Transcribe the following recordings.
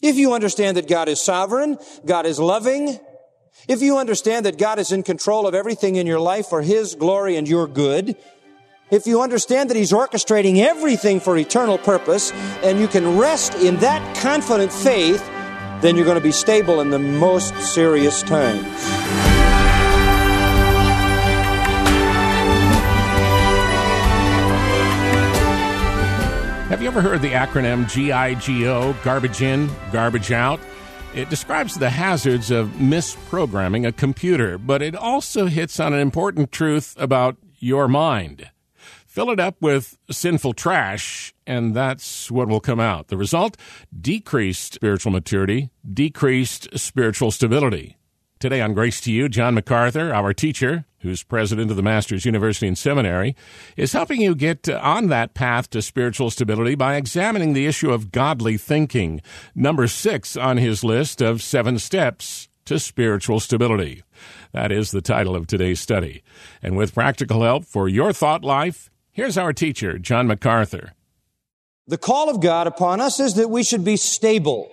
If you understand that God is sovereign, God is loving, if you understand that God is in control of everything in your life for His glory and your good, if you understand that He's orchestrating everything for eternal purpose, and you can rest in that confident faith, then you're going to be stable in the most serious times. Have you ever heard the acronym GIGO, garbage in, garbage out? It describes the hazards of misprogramming a computer, but it also hits on an important truth about your mind. Fill it up with sinful trash, and that's what will come out. The result? Decreased spiritual maturity, decreased spiritual stability. Today on Grace to You, John MacArthur, our teacher, who's president of the Masters University and Seminary, is helping you get on that path to spiritual stability by examining the issue of godly thinking, number 6 on his list of 7 steps to spiritual stability. That is the title of today's study. And with practical help for your thought life, here's our teacher, John MacArthur. The call of God upon us is that we should be stable,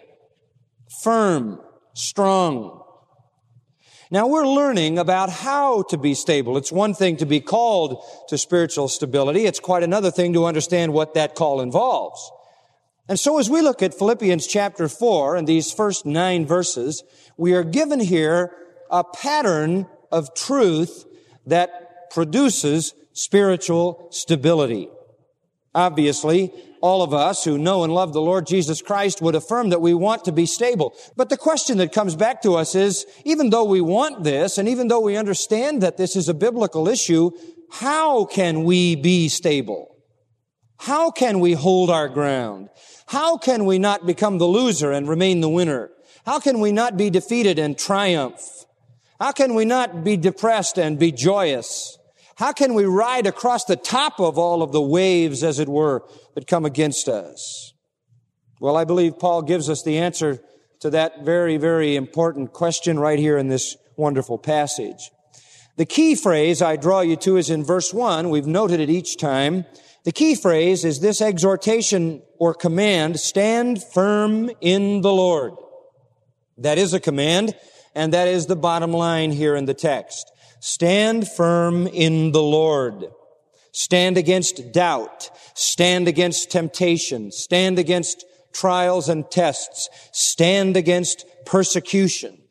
firm, strong. Now, we're learning about how to be stable. It's one thing to be called to spiritual stability. It's quite another thing to understand what that call involves. And so as we look at Philippians chapter 4 and these first 9 verses, we are given here a pattern of truth that produces spiritual stability. Obviously, all of us who know and love the Lord Jesus Christ would affirm that we want to be stable. But the question that comes back to us is, even though we want this, and even though we understand that this is a biblical issue, how can we be stable? How can we hold our ground? How can we not become the loser and remain the winner? How can we not be defeated and triumph? How can we not be depressed and be joyous? How can we ride across the top of all of the waves, as it were, that come against us? Well, I believe Paul gives us the answer to that very, very important question right here in this wonderful passage. The key phrase I draw you to is in verse 1. We've noted it each time. The key phrase is this exhortation or command, stand firm in the Lord. That is a command, and that is the bottom line here in the text. Stand firm in the Lord. Stand against doubt. Stand against temptation. Stand against trials and tests. Stand against persecution.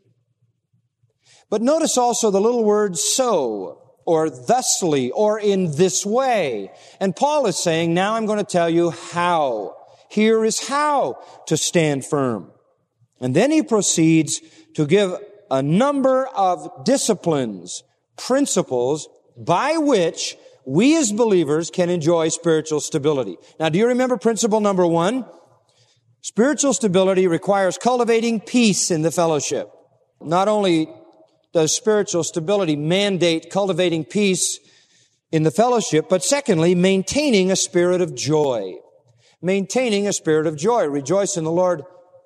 But notice also the little word so, or thusly, or in this way. And Paul is saying, now I'm going to tell you how. Here is how to stand firm. And then he proceeds to give a number of disciplines, principles by which we as believers can enjoy spiritual stability. Now, do you remember principle number 1? Spiritual stability requires cultivating peace in the fellowship. Not only does spiritual stability mandate cultivating peace in the fellowship, but secondly, maintaining a spirit of joy. Maintaining a spirit of joy. Rejoice in the Lord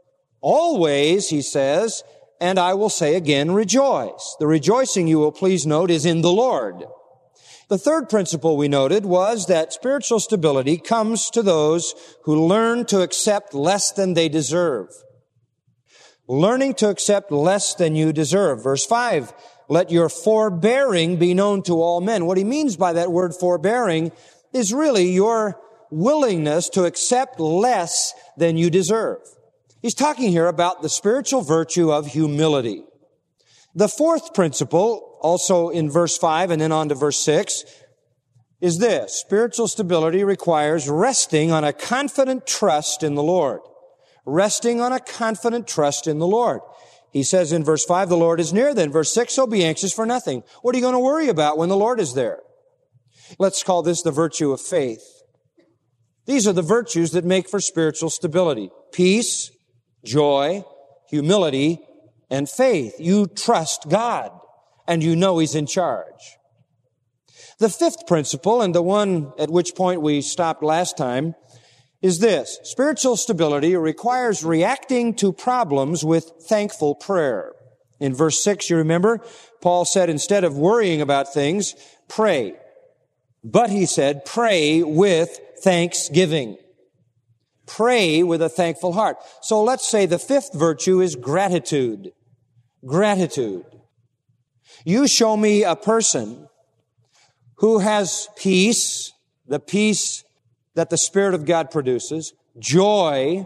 always, he says, and I will say again, rejoice. The rejoicing, you will please note, is in the Lord. The third principle we noted was that spiritual stability comes to those who learn to accept less than they deserve. Learning to accept less than you deserve. Verse 5, let your forbearing be known to all men. What he means by that word forbearing is really your willingness to accept less than you deserve. He's talking here about the spiritual virtue of humility. The fourth principle, also in verse 5 and then on to verse 6, is this. Spiritual stability requires resting on a confident trust in the Lord. Resting on a confident trust in the Lord. He says in verse 5, the Lord is near. Then verse 6, so be anxious for nothing. What are you going to worry about when the Lord is there? Let's call this the virtue of faith. These are the virtues that make for spiritual stability. Peace, joy, humility, and faith. You trust God, and you know He's in charge. The fifth principle, and the one at which point we stopped last time, is this. Spiritual stability requires reacting to problems with thankful prayer. In verse 6, you remember, Paul said, instead of worrying about things, pray. But he said, pray with thanksgiving. Pray with a thankful heart. So let's say the fifth virtue is gratitude. Gratitude. You show me a person who has peace, the peace that the Spirit of God produces, joy,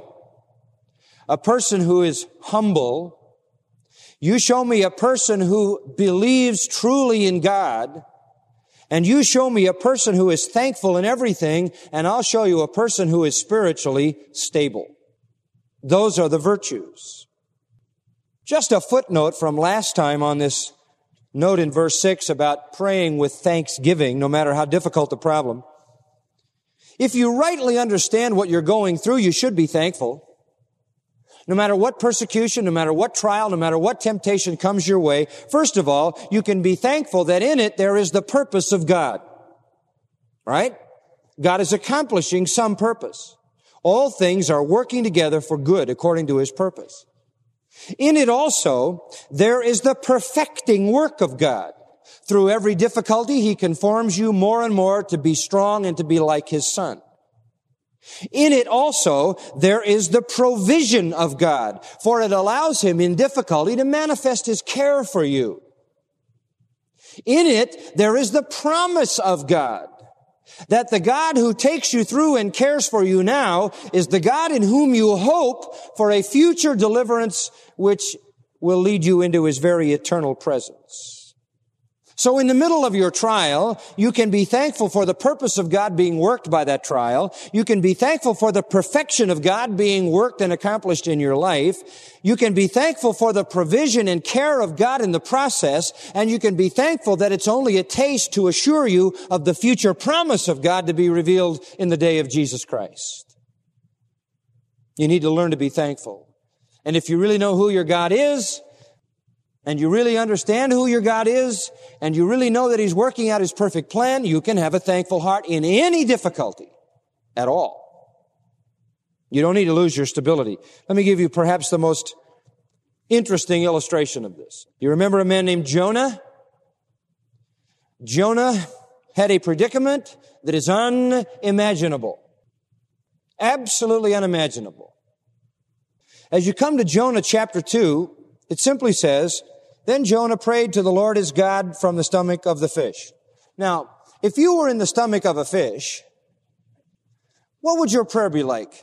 a person who is humble. You show me a person who believes truly in God, and you show me a person who is thankful in everything, and I'll show you a person who is spiritually stable. Those are the virtues. Just a footnote from last time on this note in verse 6 about praying with thanksgiving, no matter how difficult the problem. If you rightly understand what you're going through, you should be thankful. No matter what persecution, no matter what trial, no matter what temptation comes your way, first of all, you can be thankful that in it there is the purpose of God. Right? God is accomplishing some purpose. All things are working together for good according to His purpose. In it also, there is the perfecting work of God. Through every difficulty, He conforms you more and more to be strong and to be like His Son. In it also, there is the provision of God, for it allows Him in difficulty to manifest His care for you. In it, there is the promise of God, that the God who takes you through and cares for you now is the God in whom you hope for a future deliverance which will lead you into His very eternal presence. So in the middle of your trial, you can be thankful for the purpose of God being worked by that trial. You can be thankful for the perfection of God being worked and accomplished in your life. You can be thankful for the provision and care of God in the process. And you can be thankful that it's only a taste to assure you of the future promise of God to be revealed in the day of Jesus Christ. You need to learn to be thankful. And if you really know who your God is, and you really understand who your God is, and you really know that He's working out His perfect plan, you can have a thankful heart in any difficulty at all. You don't need to lose your stability. Let me give you perhaps the most interesting illustration of this. You remember a man named Jonah? Jonah had a predicament that is unimaginable. Absolutely unimaginable. As you come to Jonah chapter 2, it simply says, "Then Jonah prayed to the Lord his God from the stomach of the fish." Now, if you were in the stomach of a fish, what would your prayer be like?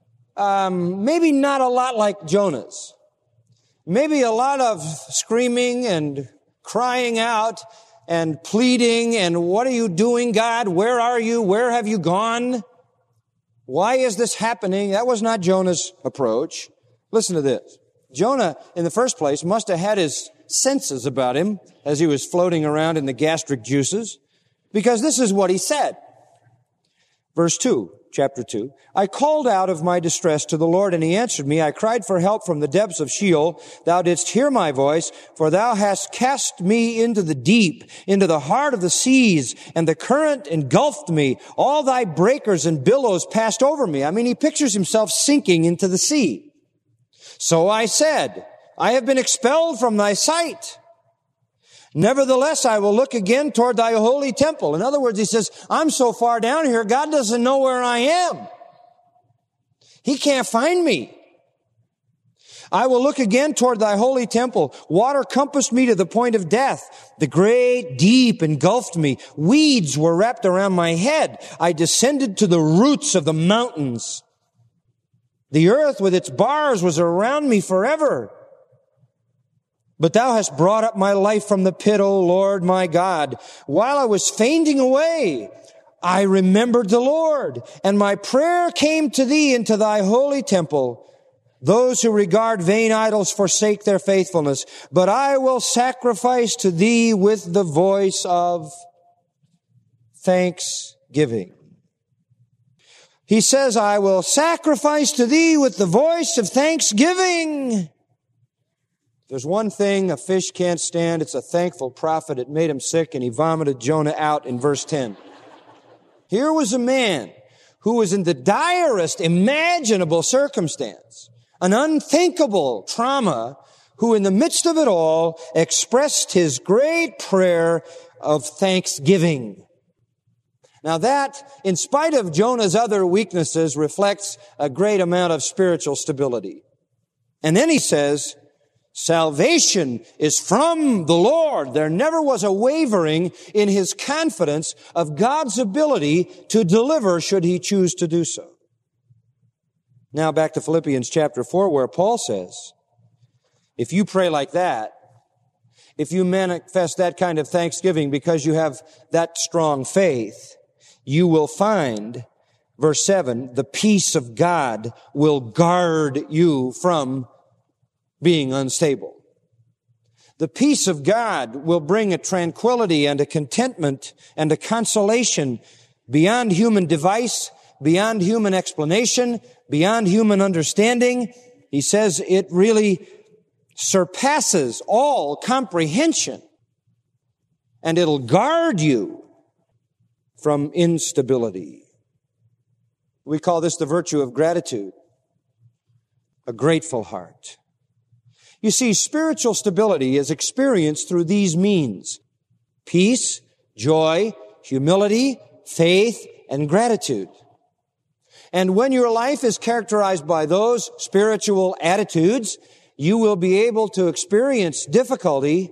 Maybe not a lot like Jonah's. Maybe a lot of screaming and crying out and pleading and, "What are you doing, God? Where are you? Where have you gone? Why is this happening?" That was not Jonah's approach. Listen to this. Jonah, in the first place, must have had his senses about him as he was floating around in the gastric juices, because this is what he said. Verse 2, chapter 2, "I called out of my distress to the Lord, and He answered me. I cried for help from the depths of Sheol. Thou didst hear my voice, for Thou hast cast me into the deep, into the heart of the seas, and the current engulfed me. All Thy breakers and billows passed over me." I mean, he pictures himself sinking into the sea. "So I said, I have been expelled from Thy sight. Nevertheless, I will look again toward Thy holy temple." In other words, he says, I'm so far down here, God doesn't know where I am. He can't find me. "I will look again toward Thy holy temple. Water compassed me to the point of death. The great deep engulfed me. Weeds were wrapped around my head. I descended to the roots of the mountains. The earth with its bars was around me forever. But Thou hast brought up my life from the pit, O Lord my God. While I was fainting away, I remembered the Lord, and my prayer came to Thee into Thy holy temple. Those who regard vain idols forsake their faithfulness, but I will sacrifice to Thee with the voice of thanksgiving." He says, "I will sacrifice to Thee with the voice of thanksgiving." There's one thing a fish can't stand. It's a thankful prophet. It made him sick, and he vomited Jonah out in verse 10. Here was a man who was in the direst imaginable circumstance, an unthinkable trauma, who in the midst of it all expressed his great prayer of thanksgiving. Now that, in spite of Jonah's other weaknesses, reflects a great amount of spiritual stability. And then he says, salvation is from the Lord. There never was a wavering in his confidence of God's ability to deliver should he choose to do so. Now back to Philippians chapter 4, where Paul says, if you pray like that, if you manifest that kind of thanksgiving because you have that strong faith, you will find, verse 7, the peace of God will guard you from being unstable. The peace of God will bring a tranquility and a contentment and a consolation beyond human device, beyond human explanation, beyond human understanding. He says it really surpasses all comprehension, and it'll guard you from instability. We call this the virtue of gratitude, a grateful heart. You see, spiritual stability is experienced through these means: peace, joy, humility, faith, and gratitude. And when your life is characterized by those spiritual attitudes, you will be able to experience difficulty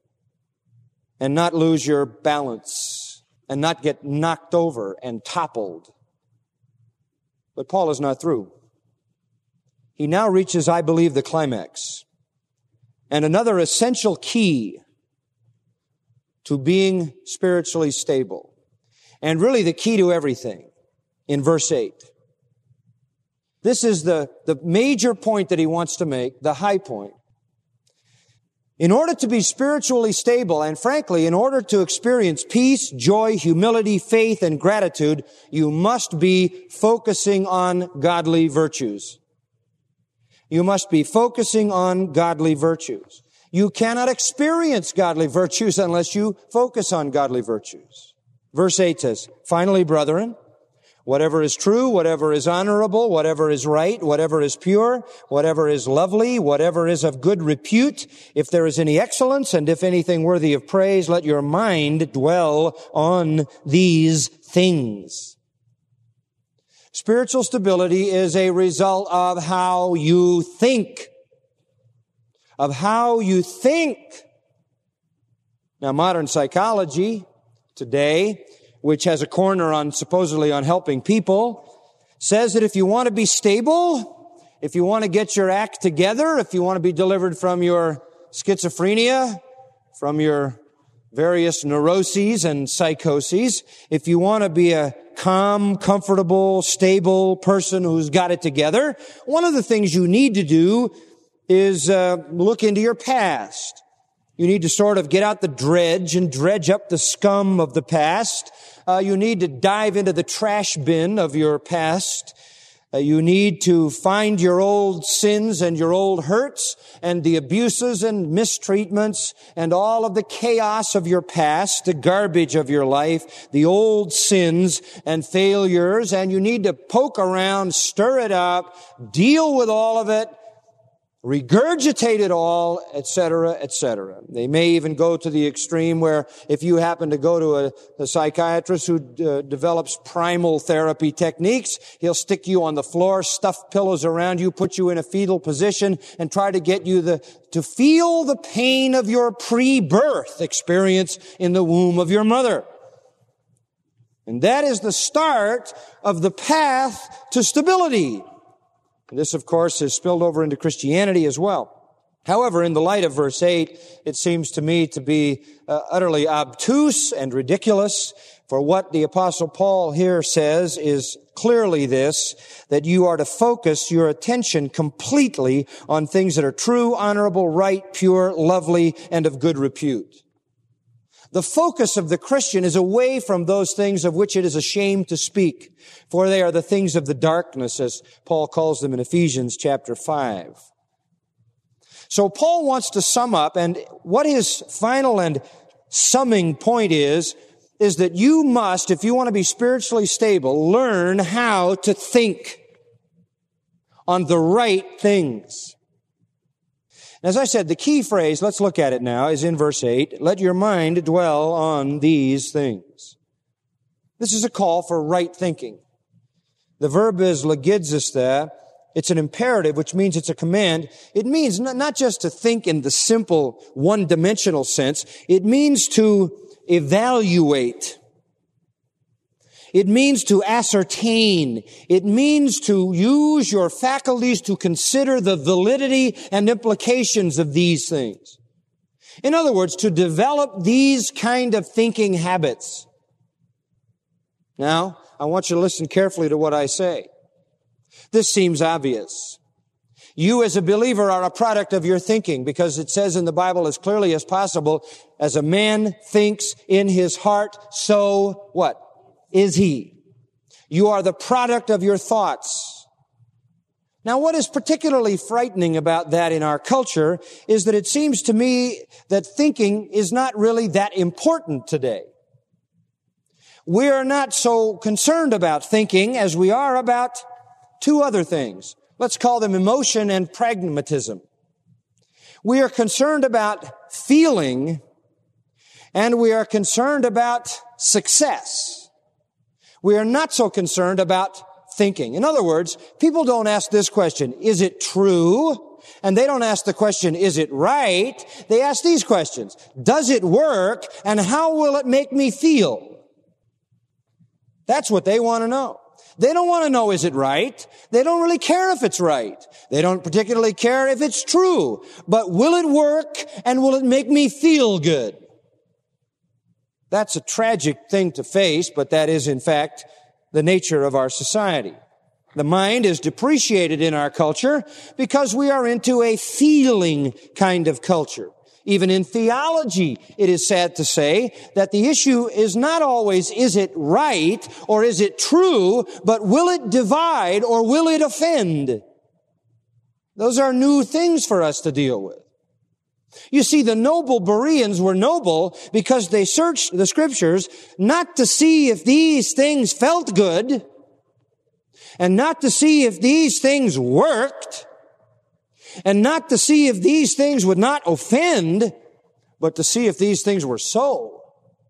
and not lose your balance and not get knocked over and toppled. But Paul is not through. He now reaches, I believe, the climax. And another essential key to being spiritually stable, and really the key to everything, in verse 8. This is the major point that he wants to make, the high point. In order to be spiritually stable, and frankly, in order to experience peace, joy, humility, faith, and gratitude, you must be focusing on godly virtues. You must be focusing on godly virtues. You cannot experience godly virtues unless you focus on godly virtues. Verse 8 says, finally, brethren, whatever is true, whatever is honorable, whatever is right, whatever is pure, whatever is lovely, whatever is of good repute, if there is any excellence and if anything worthy of praise, let your mind dwell on these things. Spiritual stability is a result of how you think. Of how you think. Now, modern psychology today, which has a corner supposedly on helping people, says that if you want to be stable, if you want to get your act together, if you want to be delivered from your schizophrenia, from your various neuroses and psychoses, if you want to be a calm, comfortable, stable person who's got it together, one of the things you need to do is look into your past. You need to sort of get out the dredge and dredge up the scum of the past. You need to dive into the trash bin of your past. You need to find your old sins and your old hurts and the abuses and mistreatments and all of the chaos of your past, the garbage of your life, the old sins and failures, and you need to poke around, stir it up, deal with all of it, regurgitate it all, etc., etc. They may even go to the extreme where if you happen to go to a psychiatrist who develops primal therapy techniques, he'll stick you on the floor, stuff pillows around you, put you in a fetal position, and try to get you to feel the pain of your pre-birth experience in the womb of your mother. And that is the start of the path to stability. This, of course, has spilled over into Christianity as well. However, in the light of verse 8, it seems to me to be utterly obtuse and ridiculous, for what the Apostle Paul here says is clearly this, that you are to focus your attention completely on things that are true, honorable, right, pure, lovely, and of good repute. The focus of the Christian is away from those things of which it is a shame to speak, for they are the things of the darkness, as Paul calls them in Ephesians chapter 5. So Paul wants to sum up, and what his final and summing point is that you must, if you want to be spiritually stable, learn how to think on the right things. As I said, the key phrase, let's look at it now, is in verse 8. Let your mind dwell on these things. This is a call for right thinking. The verb is logizista. It's an imperative, which means it's a command. It means not just to think in the simple one-dimensional sense. It means to evaluate. It means to ascertain. It means to use your faculties to consider the validity and implications of these things. In other words, to develop these kind of thinking habits. Now, I want you to listen carefully to what I say. This seems obvious. You as a believer are a product of your thinking, because it says in the Bible as clearly as possible, as a man thinks in his heart, so what? Is he. You are the product of your thoughts. Now, what is particularly frightening about that in our culture is that it seems to me that thinking is not really that important today. We are not so concerned about thinking as we are about two other things. Let's call them emotion and pragmatism. We are concerned about feeling, and we are concerned about success. We are not so concerned about thinking. In other words, people don't ask this question, is it true? And they don't ask the question, is it right? They ask these questions. Does it work? And how will it make me feel? That's what they want to know. They don't want to know, is it right? They don't really care if it's right. They don't particularly care if it's true. But will it work, and will it make me feel good? That's a tragic thing to face, but that is, in fact, the nature of our society. The mind is depreciated in our culture because we are into a feeling kind of culture. Even in theology, it is sad to say that the issue is not always, is it right or is it true, but will it divide or will it offend? Those are new things for us to deal with. You see, the noble Bereans were noble because they searched the Scriptures not to see if these things felt good and not to see if these things worked, and not to see if these things would not offend, but to see if these things were so.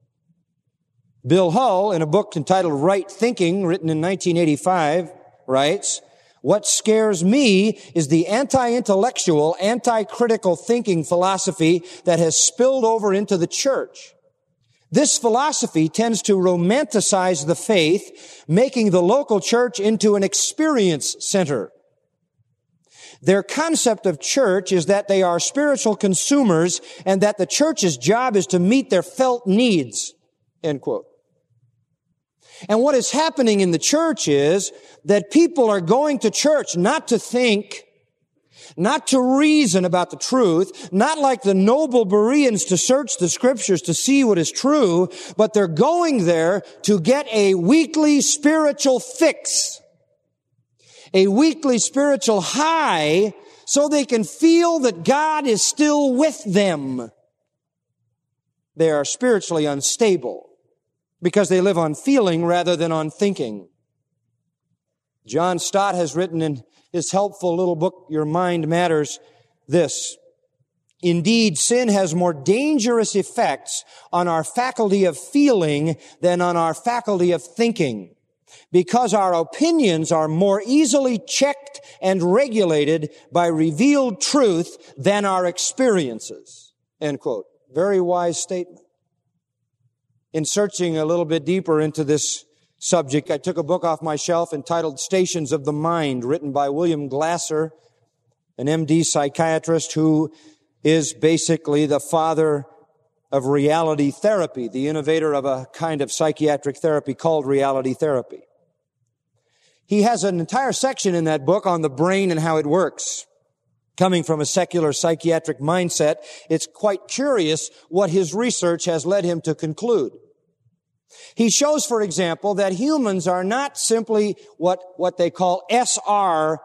Bill Hull, in a book entitled Right Thinking, written in 1985, writes, "What scares me is the anti-intellectual, anti-critical thinking philosophy that has spilled over into the church. This philosophy tends to romanticize the faith, making the local church into an experience center. Their concept of church is that they are spiritual consumers and that the church's job is to meet their felt needs." End quote. And what is happening in the church is that people are going to church not to think, not to reason about the truth, not like the noble Bereans to search the Scriptures to see what is true, but they're going there to get a weekly spiritual fix, a weekly spiritual high, so they can feel that God is still with them. They are spiritually unstable because they live on feeling rather than on thinking. John Stott has written in his helpful little book, Your Mind Matters, this: "Indeed, sin has more dangerous effects on our faculty of feeling than on our faculty of thinking, because our opinions are more easily checked and regulated by revealed truth than our experiences." End quote. Very wise statement. In searching a little bit deeper into this subject, I took a book off my shelf entitled Stations of the Mind, written by William Glasser, an MD psychiatrist who is basically the father of reality therapy, the innovator of a kind of psychiatric therapy called reality therapy. He has an entire section in that book on the brain and how it works. Coming from a secular psychiatric mindset, it's quite curious what his research has led him to conclude. He shows, for example, that humans are not simply what they call SR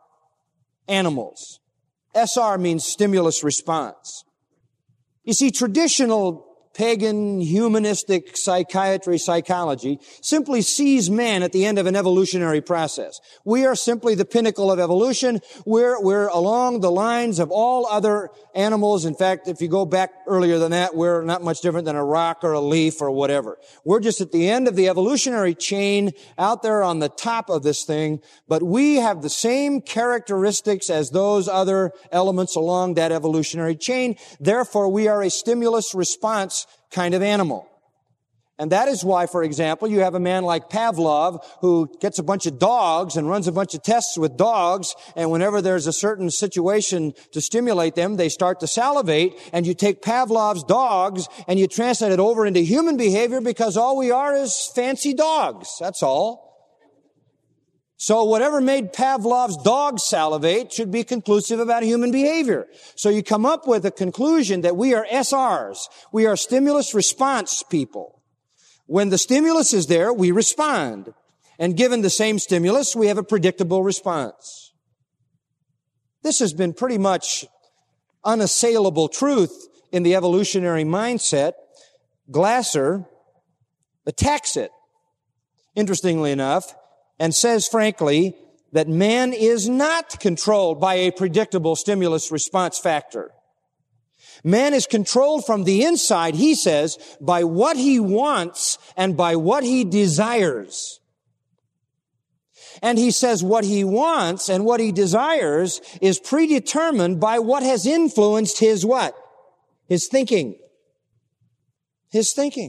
animals. SR means stimulus response. You see, traditional pagan, humanistic psychology simply sees man at the end of an evolutionary process. We are simply the pinnacle of evolution. We're along the lines of all other animals. In fact, if you go back earlier than that, we're not much different than a rock or a leaf or whatever. We're just at the end of the evolutionary chain out there on the top of this thing, but we have the same characteristics as those other elements along that evolutionary chain. Therefore, we are a stimulus response kind of animal. And that is why, for example, you have a man like Pavlov who gets a bunch of dogs and runs a bunch of tests with dogs, and whenever there's a certain situation to stimulate them, they start to salivate, and you take Pavlov's dogs and you translate it over into human behavior because all we are is fancy dogs. That's all. So whatever made Pavlov's dog salivate should be conclusive about human behavior. So you come up with a conclusion that we are SRs. We are stimulus response people. When the stimulus is there, we respond. And given the same stimulus, we have a predictable response. This has been pretty much unassailable truth in the evolutionary mindset. Glasser attacks it, interestingly enough, and says, frankly, that man is not controlled by a predictable stimulus response factor. Man is controlled from the inside, he says, by what he wants and by what he desires. And he says what he wants and what he desires is predetermined by what has influenced his what? His thinking. His thinking.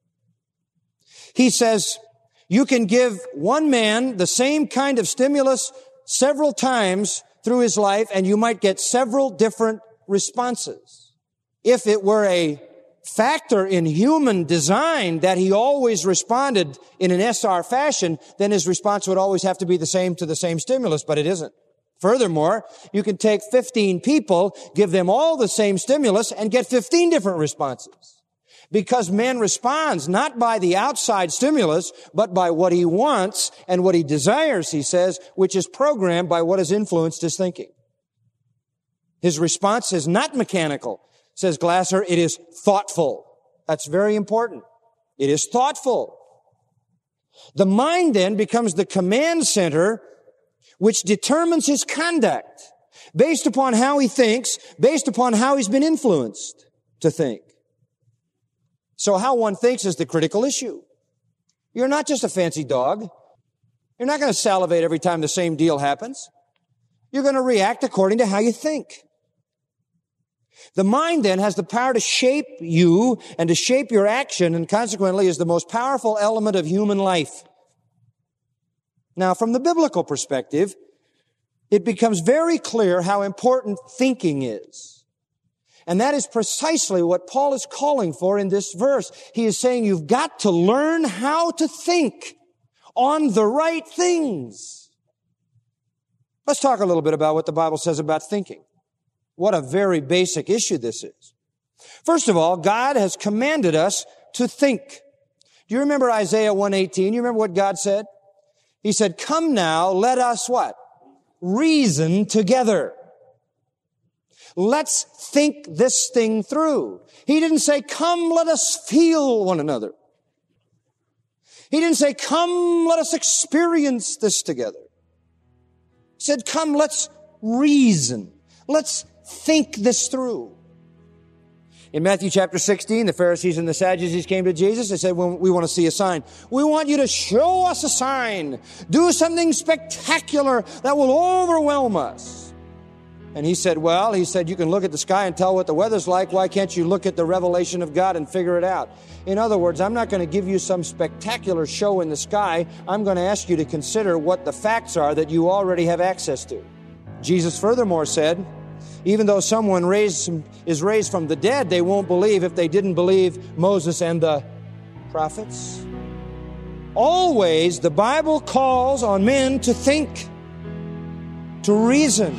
He says, you can give one man the same kind of stimulus several times through his life, and you might get several different responses. If it were a factor in human design that he always responded in an SR fashion, then his response would always have to be the same to the same stimulus, but it isn't. Furthermore, you can take 15 people, give them all the same stimulus, and get 15 different responses. Because man responds not by the outside stimulus, but by what he wants and what he desires, he says, which is programmed by what has influenced his thinking. His response is not mechanical, says Glasser, it is thoughtful. That's very important. It is thoughtful. The mind then becomes the command center which determines his conduct based upon how he thinks, based upon how he's been influenced to think. So how one thinks is the critical issue. You're not just a fancy dog. You're not going to salivate every time the same deal happens. You're going to react according to how you think. The mind then has the power to shape you and to shape your action, and consequently is the most powerful element of human life. Now, from the biblical perspective, it becomes very clear how important thinking is. And that is precisely what Paul is calling for in this verse. He is saying you've got to learn how to think on the right things. Let's talk a little bit about what the Bible says about thinking. What a very basic issue this is. First of all, God has commanded us to think. Do you remember Isaiah 1:18? You remember what God said? He said, come now, let us what? Reason together. Let's think this thing through. He didn't say, come, let us feel one another. He didn't say, come, let us experience this together. He said, come, let's reason. Let's think this through. In Matthew chapter 16, the Pharisees and the Sadducees came to Jesus. They said, well, we want to see a sign. We want you to show us a sign. Do something spectacular that will overwhelm us. And he said, you can look at the sky and tell what the weather's like. Why can't you look at the revelation of God and figure it out? In other words, I'm not going to give you some spectacular show in the sky. I'm going to ask you to consider what the facts are that you already have access to. Jesus furthermore said, even though someone is raised from the dead, they won't believe if they didn't believe Moses and the prophets. Always, the Bible calls on men to think, to reason.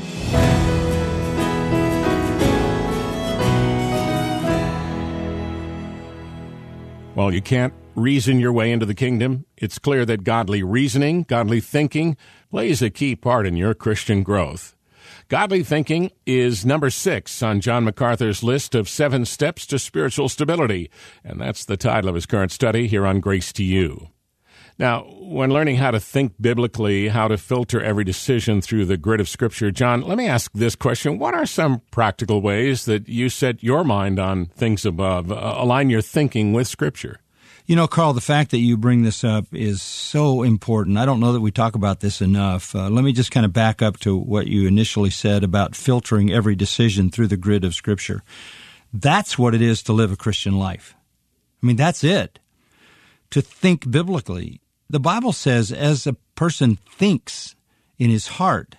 Well, you can't reason your way into the kingdom. It's clear that godly reasoning, godly thinking, plays a key part in your Christian growth. Godly thinking is number 6 on John MacArthur's list of 7 steps to spiritual stability, and that's the title of his current study here on Grace to You. Now, when learning how to think biblically, how to filter every decision through the grid of Scripture, John, let me ask this question. What are some practical ways that you set your mind on things above, align your thinking with Scripture? You know, Carl, the fact that you bring this up is so important. I don't know that we talk about this enough. Let me just kind of back up to what you initially said about filtering every decision through the grid of Scripture. That's what it is to live a Christian life. I mean, that's it. To think biblically. The Bible says, as a person thinks in his heart,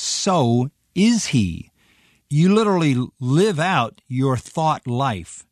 so is he. You literally live out your thought life.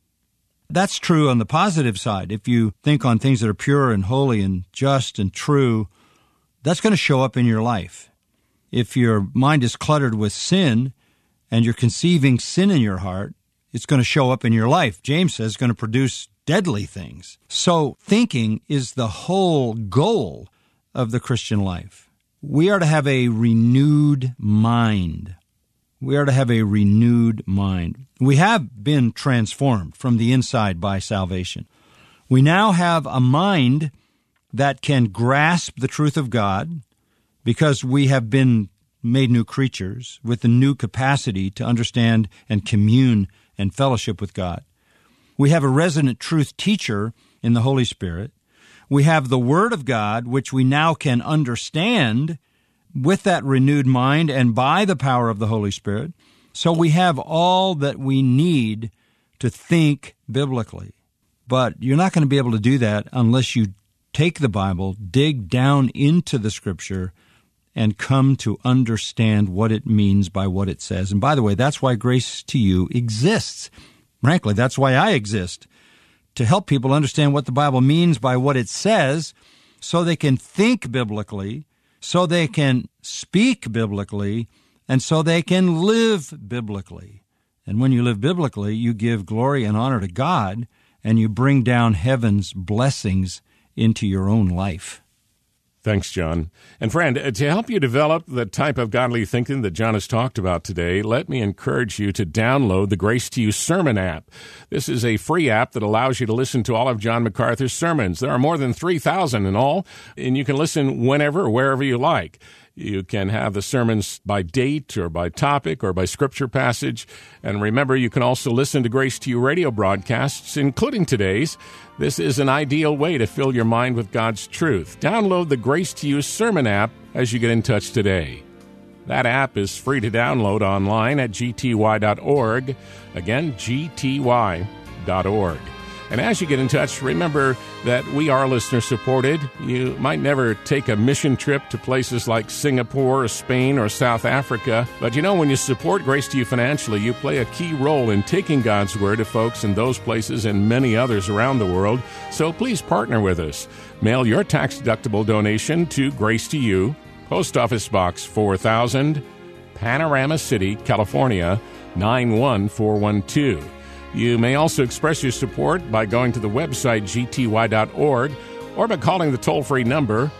That's true on the positive side. If you think on things that are pure and holy and just and true, that's going to show up in your life. If your mind is cluttered with sin and you're conceiving sin in your heart, it's going to show up in your life. James says it's going to produce deadly things. So thinking is the whole goal of the Christian life. We are to have a renewed mind. We are to have a renewed mind. We have been transformed from the inside by salvation. We now have a mind that can grasp the truth of God because we have been made new creatures with the new capacity to understand and commune and fellowship with God. We have a resident truth teacher in the Holy Spirit. We have the Word of God, which we now can understand with that renewed mind and by the power of the Holy Spirit. So we have all that we need to think biblically. But you're not going to be able to do that unless you take the Bible, dig down into the Scripture, and come to understand what it means by what it says. And by the way, that's why Grace to You exists. Frankly, that's why I exist, to help people understand what the Bible means by what it says so they can think biblically, so they can speak biblically, and so they can live biblically. And when you live biblically, you give glory and honor to God, and you bring down heaven's blessings into your own life. Thanks, John. And friend, to help you develop the type of godly thinking that John has talked about today, let me encourage you to download the Grace to You Sermon app. This is a free app that allows you to listen to all of John MacArthur's sermons. There are more than 3,000 in all, and you can listen whenever, wherever you like. You can have the sermons by date or by topic or by scripture passage. And remember, you can also listen to Grace to You radio broadcasts, including today's. This is an ideal way to fill your mind with God's truth. Download the Grace to You Sermon app as you get in touch today. That app is free to download online at gty.org. Again, gty.org. And as you get in touch, remember that we are listener-supported. You might never take a mission trip to places like Singapore or Spain or South Africa. But you know, when you support Grace to You financially, you play a key role in taking God's Word to folks in those places and many others around the world. So please partner with us. Mail your tax-deductible donation to Grace to You, Post Office Box 4000, Panorama City, California, 91412. You may also express your support by going to the website gty.org or by calling the toll-free number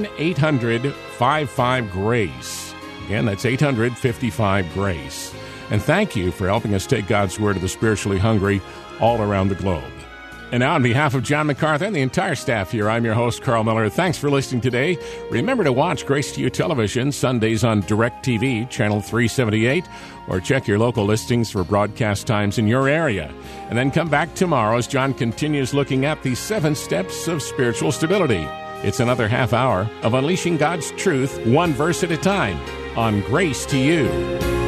1-800-55-GRACE. Again, that's 800-55-GRACE. And thank you for helping us take God's Word to the spiritually hungry all around the globe. And now, on behalf of John MacArthur and the entire staff here, I'm your host, Carl Miller. Thanks for listening today. Remember to watch Grace to You television Sundays on DirecTV, Channel 378, or check your local listings for broadcast times in your area. And then come back tomorrow as John continues looking at the 7 steps of spiritual stability. It's another half hour of unleashing God's truth, one verse at a time, on Grace to You.